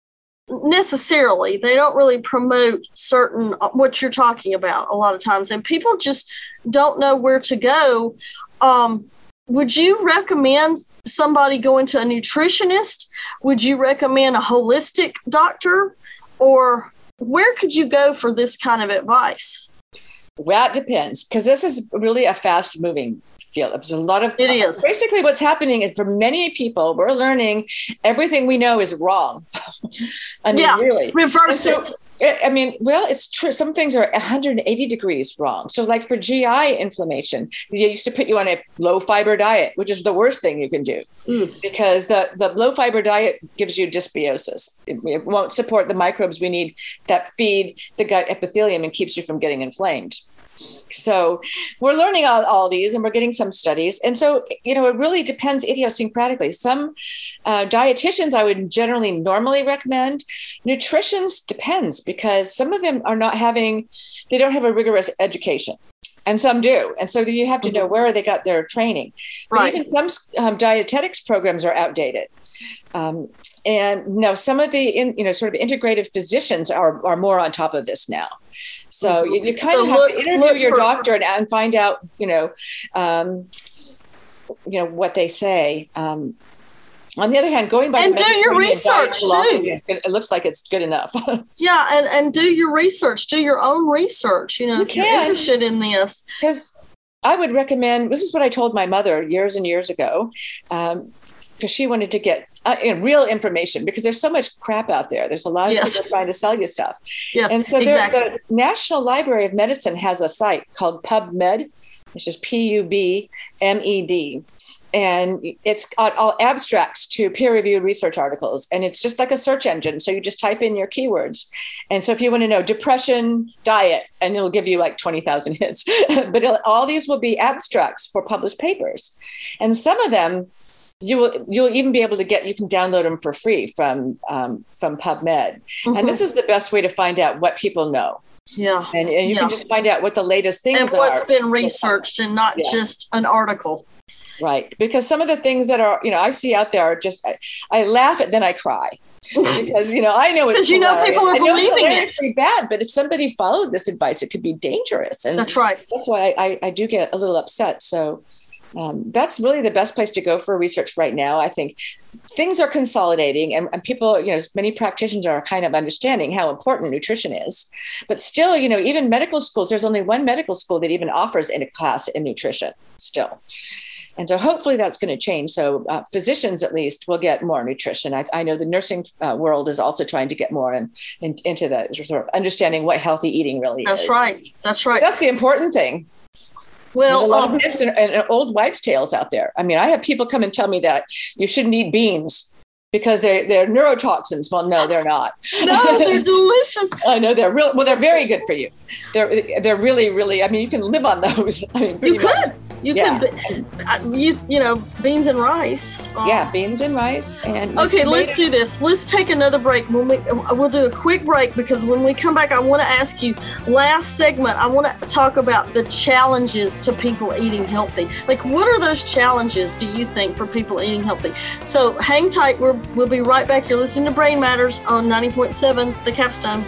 necessarily, they don't really promote certain, what you're talking about a lot of times. And people just don't know where to go. Um, would you recommend somebody going to a nutritionist? Would you recommend a holistic doctor? Or where could you go for this kind of advice? Well, it depends, because this is really a fast moving field. There's a lot of, it is. Basically what's happening is for many people, we're learning everything we know is wrong. I mean, yeah, really. Reverse so, it. I mean, well, it's true. Some things are one hundred eighty degrees wrong. So like for G I inflammation, they used to put you on a low fiber diet, which is the worst thing you can do mm. because the, the low fiber diet gives you dysbiosis. It, it won't support the microbes we need that feed the gut epithelium and keeps you from getting inflamed. So we're learning all, all these and we're getting some studies. And so, you know, it really depends idiosyncratically. Some uh, dietitians I would generally normally recommend. Nutrition's depends because some of them are not having, they don't have a rigorous education. And some do. And so you have to know where they got their training. Right. But even some um, dietetics programs are outdated. Um, and now some of the, in, you know, sort of integrative physicians are, are more on top of this now. So you, you kind so of have look, to interview your for, doctor and, and find out, you know, um, you know, what they say. Um, on the other hand, going by and do your research too. It looks like it's good enough. yeah, and, and do your research. Do your own research. You know, you if can. You're interested in this, because I would recommend. This is what I told my mother years and years ago, because um, she wanted to get uh, you know, real information. Because there's so much crap out there. There's a lot of yes. people trying to sell you stuff. Yes, and so exactly. the National Library of Medicine has a site called PubMed. It's just P U B M E D. And it's got all abstracts to peer-reviewed research articles. And it's just like a search engine. So you just type in your keywords. And so if you want to know depression, diet, and it'll give you like twenty thousand hits. But all these will be abstracts for published papers. And some of them, you will, you'll even be able to get, you can download them for free from, um, from PubMed. Mm-hmm. And this is the best way to find out what people know. Yeah. And, and you yeah. can just find out what the latest things are. And what's are. been researched and not yeah. just an article. Right. Because some of the things that are, you know, I see out there are just, I, I laugh and then I cry. Because, you know, I know it's Because, you know, people are I know believing it's it. bad, but if somebody followed this advice, it could be dangerous. And that's right. That's why I, I, I do get a little upset. So um, that's really the best place to go for research right now. I think things are consolidating and, and people, you know, many practitioners are kind of understanding how important nutrition is. But still, you know, even medical schools, there's only one medical school that even offers in a class in nutrition still. And so hopefully that's going to change. So uh, physicians, at least, will get more nutrition. I, I know the nursing uh, world is also trying to get more in, in, into the sort of understanding what healthy eating really that's is. That's right. That's right. That's the important thing. Well, There's a lot um, of myths and, and old wives' tales out there. I mean, I have people come and tell me that you shouldn't eat beans because they're, they're neurotoxins. Well, no, they're not. No, they're delicious. I know they're real. Well, they're very good for you. They're they're really, really, I mean, you can live on those. I mean, you could. much. You yeah. could use, you know, beans and rice. Um, yeah, beans and rice. And okay, let's do this. Let's take another break. When we, we'll do a quick break because when we come back, I want to ask you, last segment, I want to talk about the challenges to people eating healthy. Like, what are those challenges, do you think, for people eating healthy? So hang tight. We're, we'll be right back. You're listening to Brain Matters on ninety point seven, The Capstone.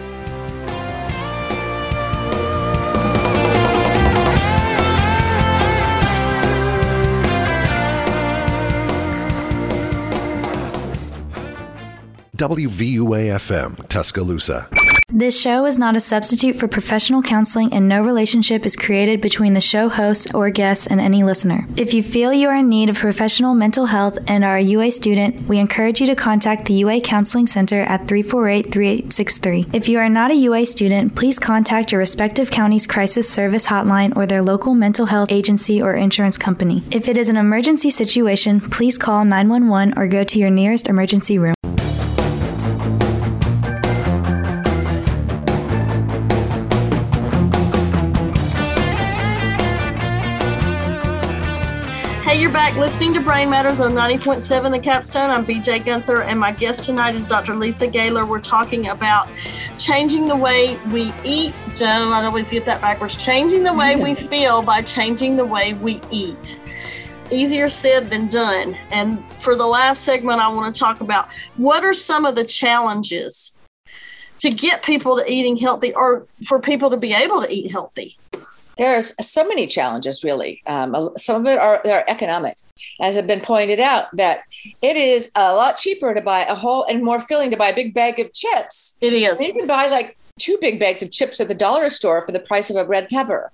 W V U A F M, Tuscaloosa. This show is not a substitute for professional counseling and no relationship is created between the show host or guests and any listener. If you feel you are in need of professional mental health and are a U A student, we encourage you to contact the U A Counseling Center at three four eight, three eight six three. If you are not a U A student, please contact your respective county's crisis service hotline or their local mental health agency or insurance company. If it is an emergency situation, please call nine one one or go to your nearest emergency room. Hey, you're back listening to Brain Matters on ninety point seven The Capstone. I'm B J Gunther, and my guest tonight is Doctor Lisa Gayler. We're talking about changing the way we eat. Joan, I always get that backwards. Changing the way we feel by changing the way we eat. Easier said than done. And for the last segment, I want to talk about what are some of the challenges to get people to eating healthy, or for people to be able to eat healthy? There's so many challenges, really. Um, some of it are, are economic. As have been pointed out, that it is a lot cheaper to buy a whole and more filling to buy a big bag of chips. It is. And you can buy like two big bags of chips at the dollar store for the price of a red pepper.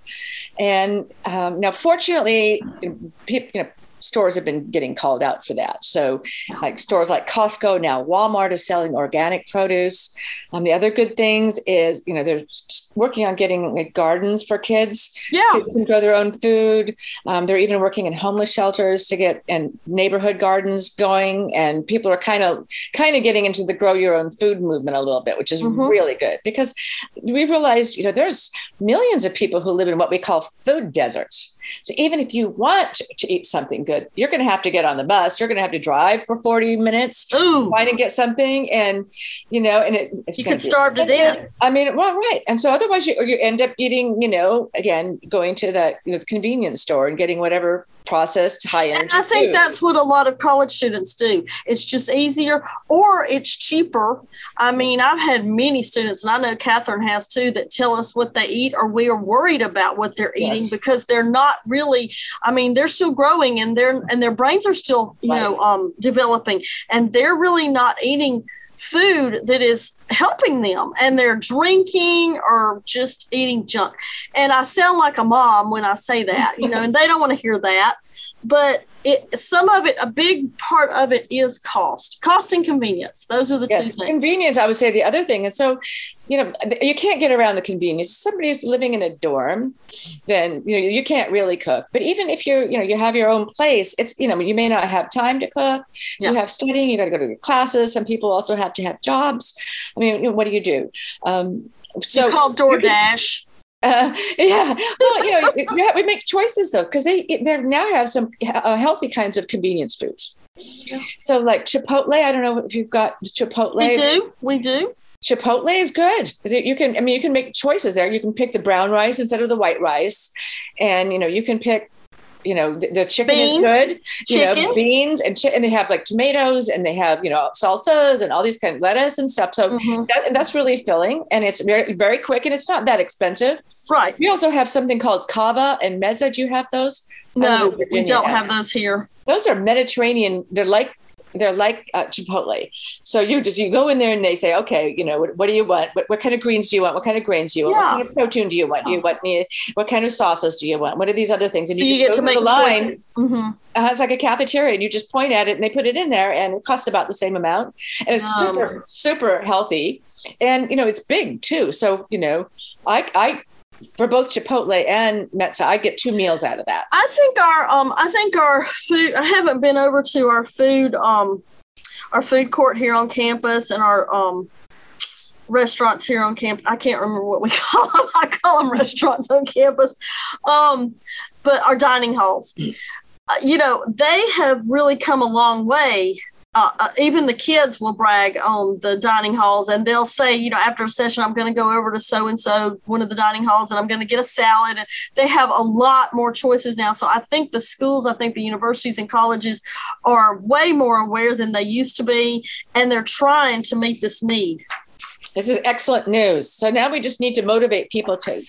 And um, now, fortunately, people, you know, stores have been getting called out for that. So like stores like Costco, now Walmart is selling organic produce. Um, the other good things is, you know, they're working on getting like, gardens for kids. Yeah. Kids can grow their own food. Um, they're even working in homeless shelters to get and neighborhood gardens going. And people are kind of kind of getting into the grow your own food movement a little bit, which is mm-hmm. really good, because we realized, you know, there's millions of people who live in what we call food deserts. So even if you want to eat something good, you're going to have to get on the bus. You're going to have to drive for forty minutes, Ooh. Try to get something. And, you know, and it, it's you could starve to death. I mean, well, right. And so otherwise you, you end up eating, you know, again, going to that you know, convenience store and getting whatever processed high energy. I think food. That's what a lot of college students do. It's just easier, or it's cheaper. I mean, I've had many students, and I know Catherine has too, that tell us what they eat, or we are worried about what they're eating yes. because they're not really, I mean, they're still growing and they're, and their brains are still, you right. know, um, developing, and they're really not eating food that is helping them, and they're drinking or just eating junk. And I sound like a mom when I say that, you know, and they don't want to hear that. But it, some of it, a big part of it is cost, cost and convenience. Those are the yes, two things. Convenience, I would say the other thing. And so, you know, you can't get around the convenience. If somebody's living in a dorm, then, you know, you can't really cook. But even if you're, you know, you have your own place, it's, you know, you may not have time to cook. Yeah. You have studying, you got to go to your classes. Some people also have to have jobs. I mean, you know, what do you do? Um, so you call DoorDash. Uh, yeah, well, you know, we, have, we make choices though, because they they now have some uh, healthy kinds of convenience foods. Yeah. So like Chipotle, I don't know if you've got Chipotle. We do, we do. Chipotle is good. You can, I mean, you can make choices there. You can pick the brown rice instead of the white rice, and you know, you can pick. You know, the, the chicken beans, is good, you chicken. know, beans and chi- and they have like tomatoes, and they have, you know, salsas and all these kind of lettuce and stuff. So mm-hmm. that, that's really filling, and it's very, very quick, and it's not that expensive. Right. We also have something called kava and mezza. Do you have those? No, we don't have those here. Those are Mediterranean. They're like, they're like uh, Chipotle. So you just, you go in there and they say, okay, you know, what, what do you want? What, what kind of greens do you want? What kind of grains do you want? Yeah. What kind of protein do you want? Do you want any, what kind of sauces do you want? What are these other things? And so you, you just get go to make the line. Mm-hmm. Uh, it's like a cafeteria, and you just point at it and they put it in there, and it costs about the same amount. And it's um, super, super healthy. And, you know, it's big too. So, you know, I, I, for both Chipotle and Mezza, I get two meals out of that. I think our, um, I think our food, I haven't been over to our food, um, our food court here on campus, and our um, restaurants here on campus. I can't remember what we call them. I call them restaurants on campus. Um, but our dining halls, uh, you know, they have really come a long way. Uh, uh, even the kids will brag on the dining halls, and they'll say, you know, after a session, I'm going to go over to so-and-so, one of the dining halls, and I'm going to get a salad. And they have a lot more choices now. So I think the schools, I think the universities and colleges are way more aware than they used to be, and they're trying to meet this need. This is excellent news. So now we just need to motivate people to,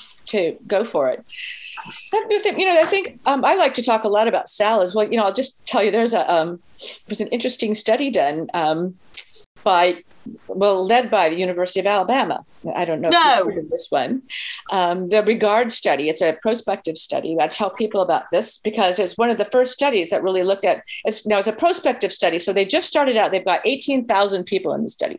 to go for it. You know, I think um, I like to talk a lot about salads. Well, you know, I'll just tell you, there's a um, there's an interesting study done um, by, well, led by the University of Alabama. I don't know no. if you've heard of this one. Um, the REGARD study. It's a prospective study. I tell people about this because it's one of the first studies that really looked at. It's now it's a prospective study, so they just started out. They've got eighteen thousand people in the study.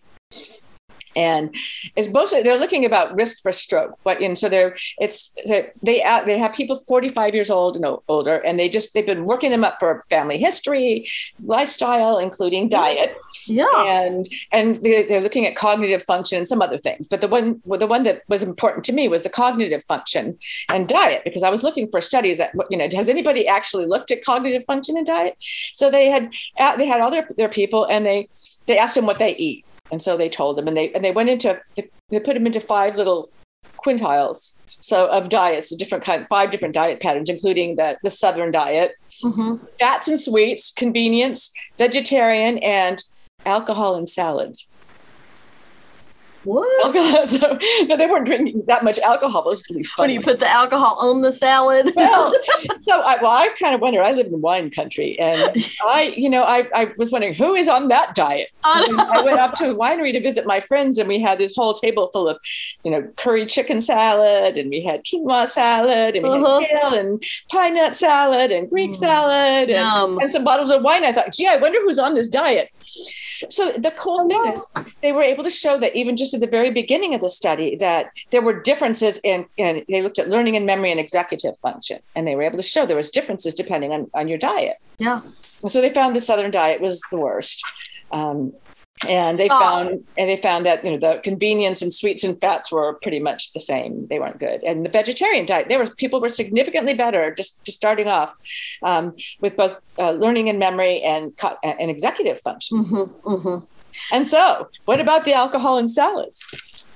And it's mostly they're looking about risk for stroke. But and so they're it's they they have people forty-five years old and older, and they just they've been working them up for family history, lifestyle, including diet. Yeah, and and they, they're looking at cognitive function and some other things. But the one the one that was important to me was the cognitive function and diet, because I was looking for studies that, you know, has anybody actually looked at cognitive function and diet? So they had they had all their, their people, and they they asked them what they eat. And so they told them, and they and they went into they put them into five little quintiles, so of diets, a different kind, five different diet patterns, including the the Southern diet, mm-hmm. fats and sweets, convenience, vegetarian, and alcohol and salads. What? Alcohol. So no, they weren't drinking that much alcohol. It was really When funny. you put the alcohol on the salad? Well, so I, well, I kind of wonder. I live in wine country, and I, you know, I, I was wondering who is on that diet. And I went up to a winery to visit my friends, and we had this whole table full of, you know, curry chicken salad, and we had quinoa salad, and we Uh-huh. had kale and pine nut salad, and Greek salad, and, Yum. and some bottles of wine. I thought, gee, I wonder who's on this diet. So the cool thing is they were able to show that even just at the very beginning of the study that there were differences in, in they looked at learning and memory and executive function. And they were able to show there was differences depending on, on your diet. Yeah. And so they found the Southern diet was the worst. Um, and they Oh. found and they found that, you know, the convenience and sweets and fats were pretty much the same. They weren't good. And the vegetarian diet, there were people were significantly better just, just starting off um, with both uh, learning and memory and co- and executive function. Mm-hmm, mm-hmm. And so, what about the alcohol in salads?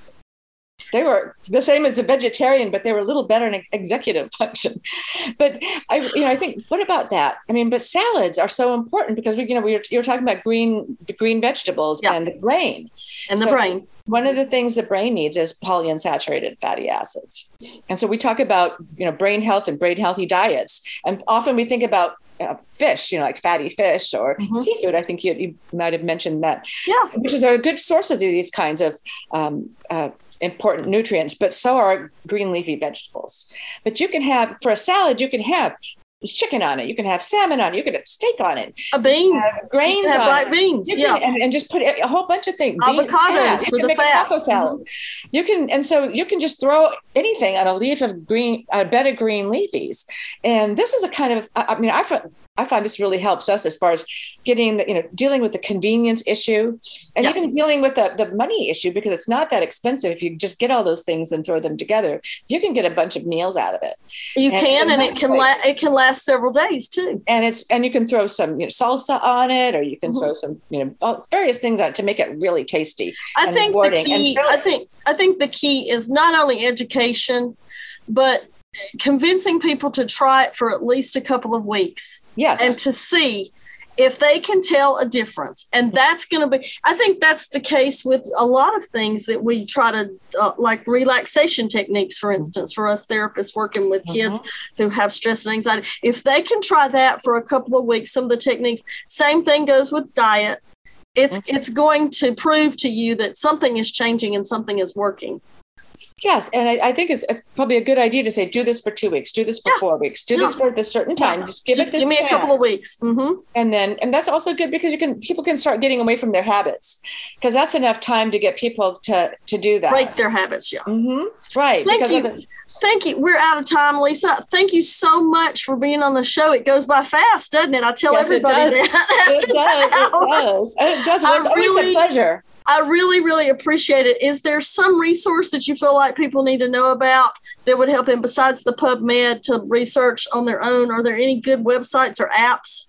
They were the same as the vegetarian, but they were a little better in executive function. But I, you know, I think, what about that? I mean, but salads are so important because we, you know, we were, you were talking about green, the green vegetables Yeah. and the brain. And the So brain. One of the things the brain needs is polyunsaturated fatty acids. And so we talk about, you know, brain health and brain healthy diets. And often we think about uh, fish, you know, like fatty fish or Mhm. seafood. I think you, you might have mentioned that, Yeah. which is a good source of these kinds of um, uh, important nutrients, but so are green leafy vegetables. But you can have, for a salad, you can have chicken on it. You can have salmon on it. You can have steak on it. Uh, beans. Have grains You can have on black it. beans. You Yeah. can, and, and just put a whole bunch of things. Bean- Avocados yeah, for you can the make a fats. taco salad. You can, and so you can just throw anything on a leaf of green, a bed of green leafies. And this is a kind of, I, I mean, I find, I find this really helps us as far as getting, the, you know, dealing with the convenience issue and Yeah. even dealing with the, the money issue, because it's not that expensive. If you just get all those things and throw them together, you can get a bunch of meals out of it. You And can, so and it that's can great. la- it can last several days too. And it's, and you can throw some, you know, salsa on it, or you can Mhm. throw some, you know, all- various things on it to make it really tasty. I and think the rewarding and key. fill- I think I think the key is not only education, but convincing people to try it for at least a couple of weeks Yes. and to see if they can tell a difference. And that's going to be, I think that's the case with a lot of things that we try to, uh, like relaxation techniques, for instance, for us therapists working with kids who have stress and anxiety. If they can try that for a couple of weeks, some of the techniques, same thing goes with diet. It's it's going to prove to you that something is changing and something is working. Yes. And I, I think it's, it's probably a good idea to say, do this for two weeks, do this for Yeah. four weeks, do this Yeah. for a certain time. Yeah. Just give Just it this give me a time. couple of weeks. hmm And then, and that's also good because you can, people can start getting away from their habits, because that's enough time to get people to, to do that. Break their habits, yeah. hmm Right. Thank because you. of the- Thank you. We're out of time, Lisa. Thank you so much for being on the show. It goes by fast, doesn't it? I tell Yes, it everybody does. that. it does. It does. And it does. I It's always really- a pleasure. I really, really appreciate it. Is there some resource that you feel like people need to know about that would help them besides the PubMed to research on their own? Are there any good websites or apps?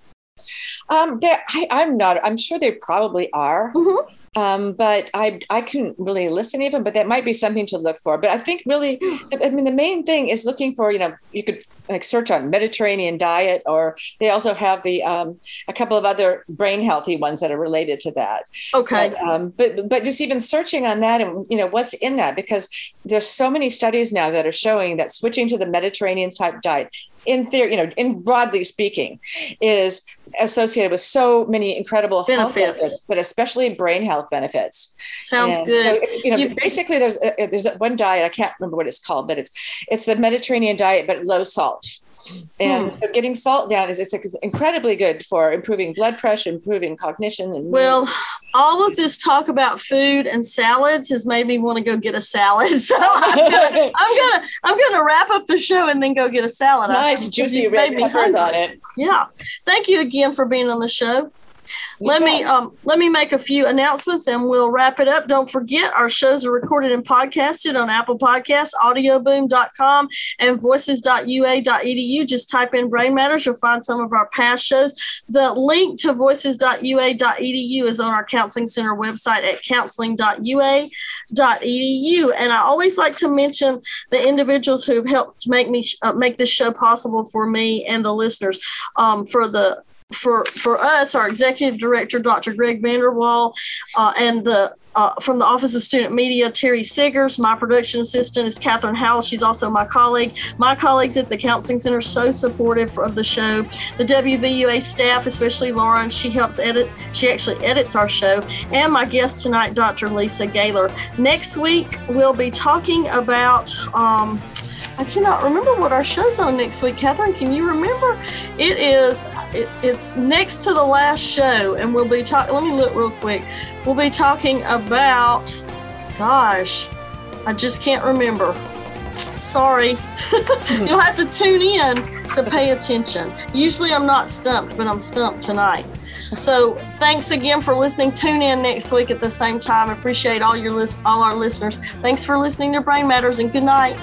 Um, there, I, I'm not, I'm sure they probably are. Mhm. Um, but I I couldn't really listen to them, but that might be something to look for. But I think really, I mean, the main thing is looking for, you know, you could like search on Mediterranean diet, or they also have the um, a couple of other brain healthy ones that are related to that. Okay. But, um, but but just even searching on that, and you know what's in that, because there's so many studies now that are showing that switching to the Mediterranean type diet, in theory, you know, in broadly speaking, is associated with so many incredible health Benefits. benefits, but especially brain health benefits. Sounds And, good. You know, it's- you know, You- basically, there's a, there's a, one diet, I can't remember what it's called, but it's it's the Mediterranean diet, but low salt. And Hmm. so getting salt down is it's incredibly good for improving blood pressure, improving cognition. And Well, all of this talk about food and salads has made me want to go get a salad. So I'm gonna, I'm gonna, I'm gonna wrap up the show and then go get a salad. I nice, think juicy you've red made me peppers on hungry. it. Yeah. Thank you again for being on the show. You Let me bet. um let me make a few announcements and we'll wrap it up. Don't forget our shows are recorded and podcasted on Apple Podcasts, audio boom dot com, and voices dot u a dot e d u. Just type in Brain Matters. You'll find some of our past shows. The link to voices dot u a dot e d u is on our Counseling Center website at counseling dot u a dot e d u. And I always like to mention the individuals who have helped make me uh, make this show possible for me and the listeners. Um, for the for for us, our executive director, Doctor Greg Vanderwall, uh, and the Uh, from the Office of Student Media, Terry Siggers. My production assistant is Catherine Howell. She's also my colleague. My colleagues at the Counseling Center are so supportive of the show. The W V U A staff, especially Lauren, she helps edit. She actually edits our show. And my guest tonight, Doctor Lisa Gaylor. Next week, we'll be talking about... Um, I cannot remember what our show's on next week. Catherine, can you remember? It is, it, it's next to the last show, and we'll be talking, let me look real quick. We'll be talking about, gosh, I just can't remember. Sorry. You'll have to tune in to pay attention. Usually I'm not stumped, but I'm stumped tonight. So thanks again for listening. Tune in next week at the same time. I appreciate all your list, all our listeners. Thanks for listening to Brain Matters, and good night.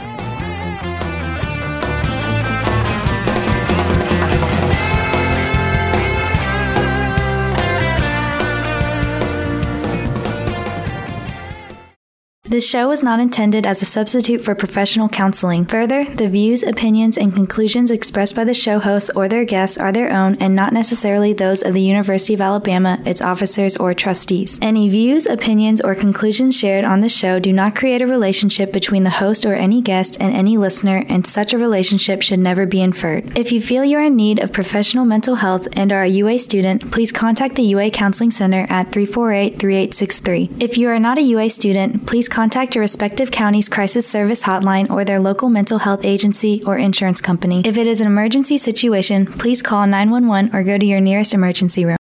This show is not intended as a substitute for professional counseling. Further, the views, opinions, and conclusions expressed by the show hosts or their guests are their own and not necessarily those of the University of Alabama, its officers, or trustees. Any views, opinions, or conclusions shared on the show do not create a relationship between the host or any guest and any listener, and such a relationship should never be inferred. If you feel you're in need of professional mental health and are a U A student, please contact the U A Counseling Center at three four eight, three eight six three. If you are not a U A student, please contact Contact your respective county's crisis service hotline or their local mental health agency or insurance company. If it is an emergency situation, please call nine one one or go to your nearest emergency room.